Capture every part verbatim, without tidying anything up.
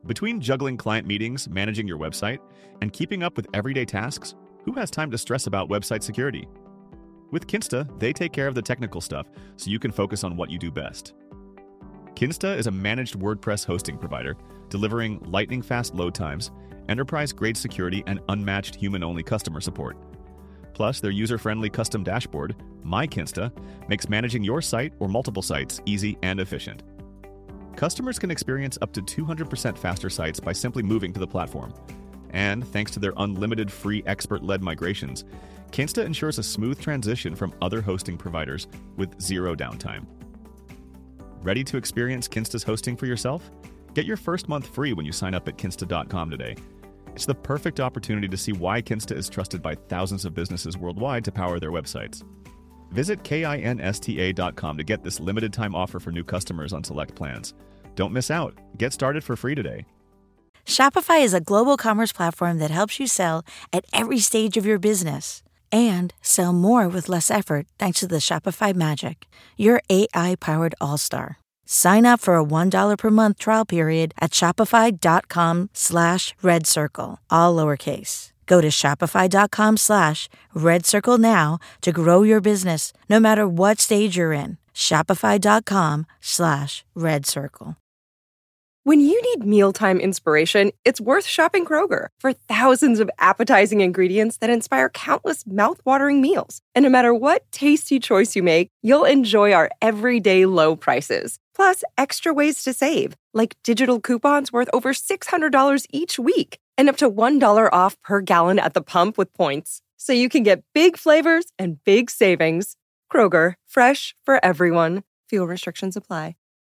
Between juggling client meetings, managing your website, and keeping up with everyday tasks, who has time to stress about website security? With Kinsta, they take care of the technical stuff so you can focus on what you do best. Kinsta is a managed WordPress hosting provider, delivering lightning-fast load times, enterprise-grade security, and unmatched human-only customer support. Plus, their user-friendly custom dashboard, My Kinsta, makes managing your site or multiple sites easy and efficient. Customers can experience up to two hundred percent faster sites by simply moving to the platform. And thanks to their unlimited free expert-led migrations, Kinsta ensures a smooth transition from other hosting providers with zero downtime. Ready to experience Kinsta's hosting for yourself? Get your first month free when you sign up at kinsta dot com today. It's the perfect opportunity to see why Kinsta is trusted by thousands of businesses worldwide to power their websites. Visit kinsta dot com to get this limited time offer for new customers on select plans. Don't miss out. Get started for free today. Shopify is a global commerce platform that helps you sell at every stage of your business and sell more with less effort thanks to the Shopify Magic, your A I-powered all-star. Sign up for a one dollar per month trial period at shopify.com slash red circle, all lowercase. Go to shopify.com slash red circle now to grow your business no matter what stage you're in. Shopify.com slash red circle. When you need mealtime inspiration, it's worth shopping Kroger for thousands of appetizing ingredients that inspire countless mouthwatering meals. And no matter what tasty choice you make, you'll enjoy our everyday low prices. Plus, extra ways to save, like digital coupons worth over six hundred dollars each week and up to one dollar off per gallon at the pump with points. So you can get big flavors and big savings. Kroger, fresh for everyone. Fuel restrictions apply.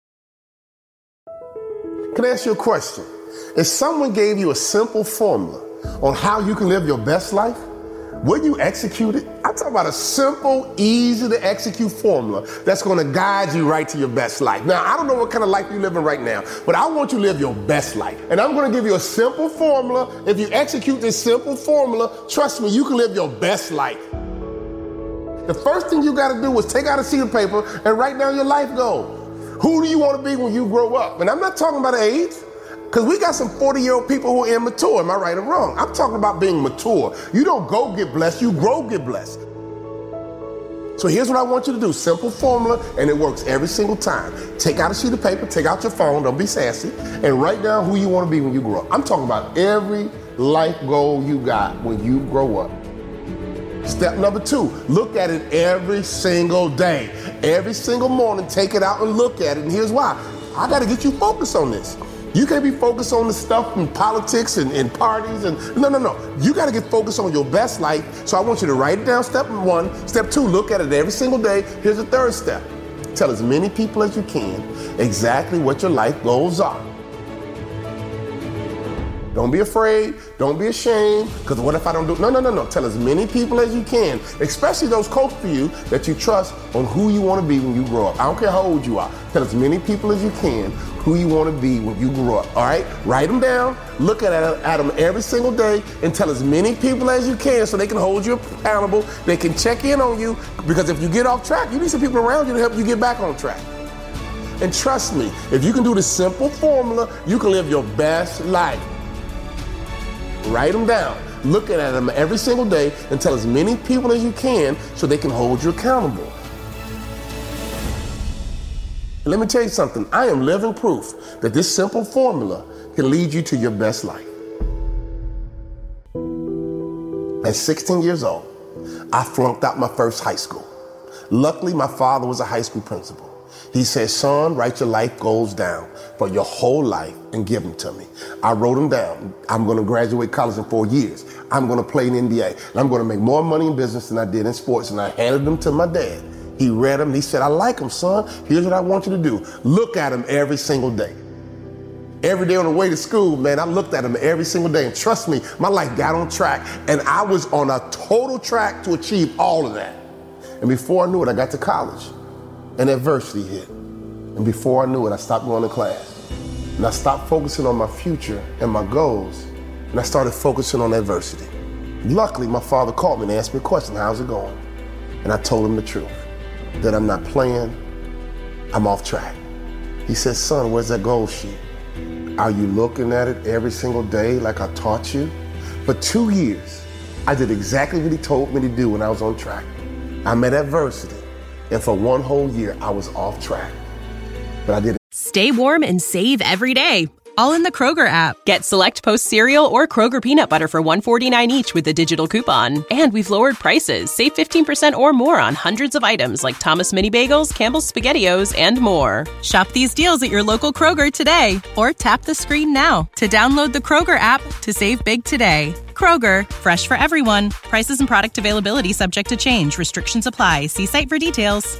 Can I ask you a question? If someone gave you a simple formula on how you can live your best life, would you execute it? I'm talking about a simple, easy to execute formula that's going to guide you right to your best life. Now, I don't know what kind of life you're living right now, but I want you to live your best life. And I'm going to give you a simple formula. If you execute this simple formula, trust me, you can live your best life. The first thing you got to do is take out a sheet of paper and write down your life goal. Who do you want to be when you grow up? And I'm not talking about age, because we got some forty-year-old people who are immature. Am I right or wrong? I'm talking about being mature. You don't go get blessed, you grow get blessed. So here's what I want you to do. Simple formula, and it works every single time. Take out a sheet of paper, take out your phone, don't be sassy, and write down who you want to be when you grow up. I'm talking about every life goal you got when you grow up. Step number two, look at it every single day. Every single morning, take it out and look at it. And here's why. I got to get you focused on this. You can't be focused on the stuff in politics and, and parties. and No, no, no. You got to get focused on your best life. So I want you to write it down, step one. Step two, look at it every single day. Here's the third step. Tell as many people as you can exactly what your life goals are. Don't be afraid. Don't be ashamed. Because what if I don't do? No, no, no, no. Tell as many people as you can, especially those close to you that you trust, on who you want to be when you grow up. I don't care how old you are. Tell as many people as you can who you want to be when you grow up. All right? Write them down. Look at, at them every single day and tell as many people as you can so they can hold you accountable. They can check in on you, because if you get off track, you need some people around you to help you get back on track. And trust me, if you can do this simple formula, you can live your best life. Write them down. Look at them every single day and tell as many people as you can so they can hold you accountable. And let me tell you something. I am living proof that this simple formula can lead you to your best life. At sixteen years old, I flunked out my first high school. Luckily, my father was a high school principal. He said, son, write your life goals down for your whole life and give them to me. I wrote them down. I'm going to graduate college in four years. I'm going to play in the N B A. And I'm going to make more money in business than I did in sports. And I handed them to my dad. He read them. And he said, I like them, son. Here's what I want you to do. Look at them every single day. Every day on the way to school, man, I looked at them every single day. And trust me, my life got on track. And I was on a total track to achieve all of that. And before I knew it, I got to college. And adversity hit. And before I knew it, I stopped going to class. And I stopped focusing on my future and my goals. And I started focusing on adversity. Luckily, my father called me and asked me a question, how's it going? And I told him the truth, that I'm not playing, I'm off track. He said, son, where's that goal sheet? Are you looking at it every single day like I taught you? For two years, I did exactly what he told me to do when I was on track. I met adversity, and for one whole year, I was off track. But I did it. Stay warm and save every day, all in the Kroger app. Get Select Post cereal or Kroger peanut butter for one dollar and forty-nine cents each with a digital coupon. And we've lowered prices. Save fifteen percent or more on hundreds of items like Thomas Mini Bagels, Campbell's SpaghettiOs, and more. Shop these deals at your local Kroger today or tap the screen now to download the Kroger app to save big today. Kroger, fresh for everyone. Prices and product availability subject to change. Restrictions apply. See site for details.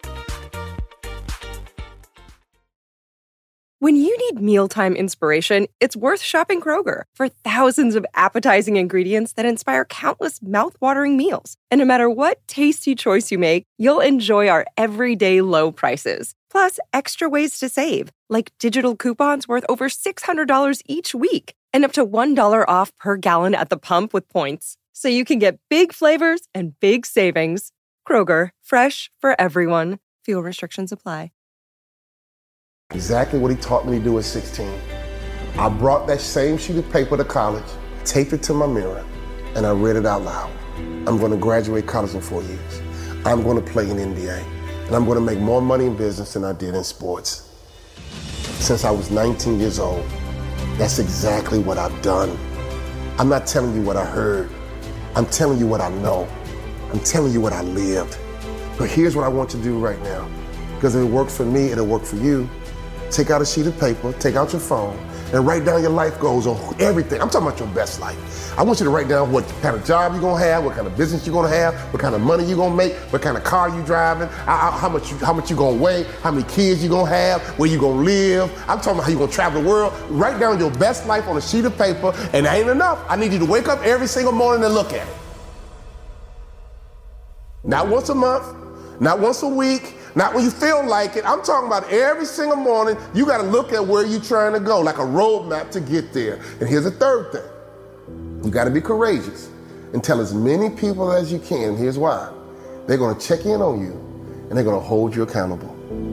When you need mealtime inspiration, it's worth shopping Kroger for thousands of appetizing ingredients that inspire countless mouth-watering meals. And no matter what tasty choice you make, you'll enjoy our everyday low prices. Plus, extra ways to save, like digital coupons worth over six hundred dollars each week and up to one dollar off per gallon at the pump with points. So you can get big flavors and big savings. Kroger, fresh for everyone. Fuel restrictions apply. Exactly what he taught me to do at sixteen. I brought that same sheet of paper to college, taped it to my mirror, and I read it out loud. I'm going to graduate college in four years. I'm going to play in N B A, and I'm going to make more money in business than I did in sports. Since I was nineteen years old, that's exactly what I've done. I'm not telling you what I heard. I'm telling you what I know. I'm telling you what I lived. But here's what I want you to do right now, because if it worked for me, it'll work for you. Take out a sheet of paper, take out your phone, and write down your life goals on everything. I'm talking about your best life. I want you to write down what kind of job you're gonna have, what kind of business you're gonna have, what kind of money you're gonna make, what kind of car you're driving, how, how much you, how much you're gonna weigh, how many kids you're gonna have, where you're gonna live. I'm talking about how you're gonna travel the world. Write down your best life on a sheet of paper, and that ain't enough. I need you to wake up every single morning and look at it. Not once a month, not once a week, not when you feel like it. I'm talking about every single morning, you got to look at where you're trying to go, like a roadmap to get there. And here's the third thing. You got to be courageous and tell as many people as you can. Here's why. They're going to check in on you, and they're going to hold you accountable.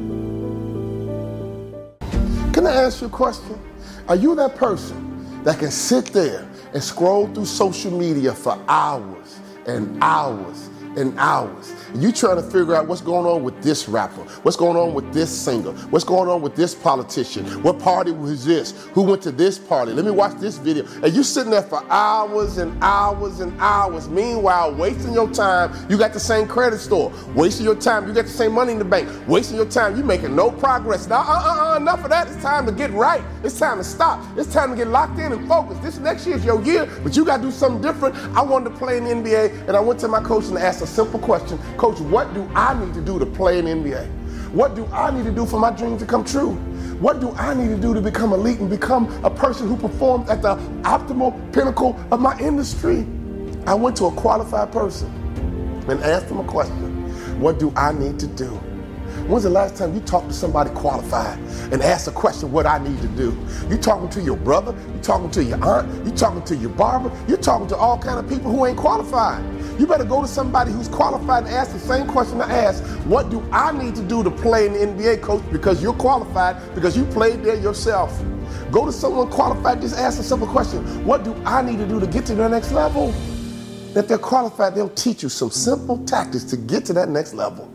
Can I ask you a question? Are you that person that can sit there and scroll through social media for hours and hours and hours? You trying to figure out what's going on with this rapper, what's going on with this singer, what's going on with this politician, what party was this, who went to this party, let me watch this video. And you sitting there for hours and hours and hours. Meanwhile, wasting your time, you got the same credit score. Wasting your time, you got the same money in the bank. Wasting your time, you making no progress. Now, uh-uh-uh, enough of that. It's time to get right. It's time to stop. It's time to get locked in and focused. This next year's your year, but you got to do something different. I wanted to play in the N B A, and I went to my coach and asked a simple question. Coach, what do I need to do to play in the N B A? What do I need to do for my dreams to come true? What do I need to do to become elite and become a person who performs at the optimal pinnacle of my industry? I went to a qualified person and asked him a question. What do I need to do? When's the last time you talked to somebody qualified and asked a question, what I need to do? You talking to your brother, you talking to your aunt, you talking to your barber, you talking to all kind of people who ain't qualified. You better go to somebody who's qualified and ask the same question I asked. What do I need to do to play in the N B A, coach? Because you're qualified, because you played there yourself. Go to someone qualified, just ask a simple question. What do I need to do to get to the next level? If they're qualified, they'll teach you some simple tactics to get to that next level.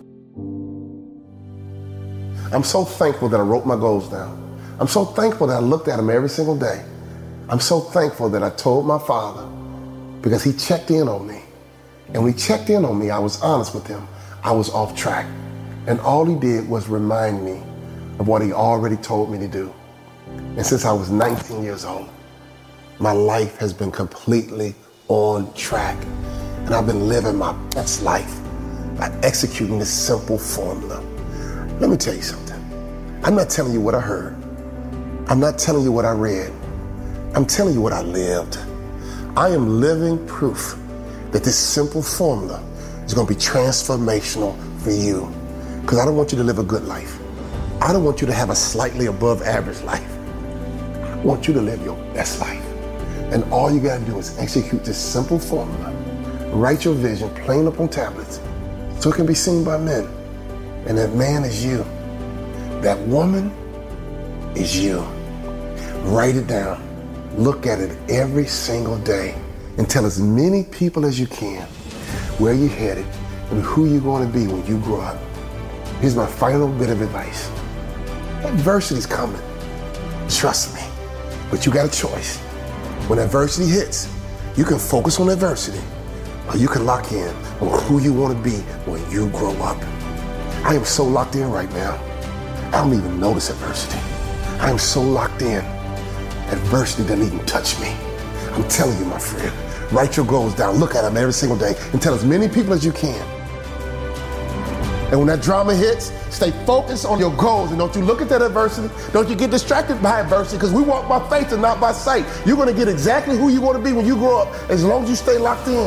I'm so thankful that I wrote my goals down. I'm so thankful that I looked at them every single day. I'm so thankful that I told my father, because he checked in on me. And when he checked in on me, I was honest with him. I was off track. And all he did was remind me of what he already told me to do. And since I was nineteen years old, my life has been completely on track. And I've been living my best life by executing this simple formula. Let me tell you something. I'm not telling you what I heard. I'm not telling you what I read. I'm telling you what I lived. I am living proof that this simple formula is going to be transformational for you. Because I don't want you to live a good life. I don't want you to have a slightly above average life. I want you to live your best life. And all you got to do is execute this simple formula. Write your vision plain up on tablets so it can be seen by men. And that man is you. That woman is you. Write it down. Look at it every single day and tell as many people as you can where you're headed and who you're going to be when you grow up. Here's my final bit of advice. Adversity's coming. Trust me. But you got a choice. When adversity hits, you can focus on adversity, or you can lock in on who you want to be when you grow up. I am so locked in right now, I don't even notice adversity. I am so locked in, adversity doesn't even touch me. I'm telling you, my friend, write your goals down, look at them every single day, and tell as many people as you can. And when that drama hits, stay focused on your goals, and don't you look at that adversity, don't you get distracted by adversity, because we walk by faith and not by sight. You're going to get exactly who you want to be when you grow up, as long as you stay locked in.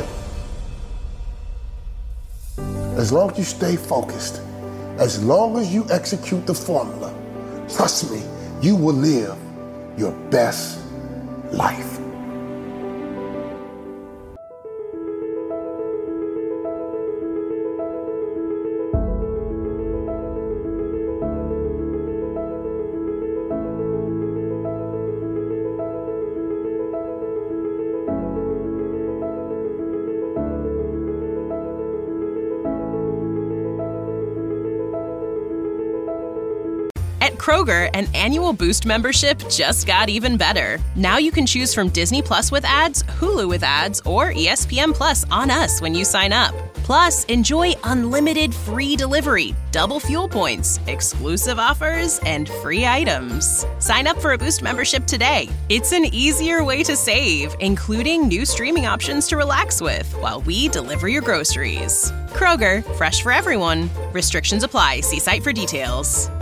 As long as you stay focused, as long as you execute the formula, trust me, you will live your best life. At Kroger, an annual Boost membership just got even better. Now you can choose from Disney Plus with ads, Hulu with ads, or E S P N Plus on us when you sign up. Plus, enjoy unlimited free delivery, double fuel points, exclusive offers, and free items. Sign up for a Boost membership today. It's an easier way to save, including new streaming options to relax with while we deliver your groceries. Kroger, fresh for everyone. Restrictions apply. See site for details.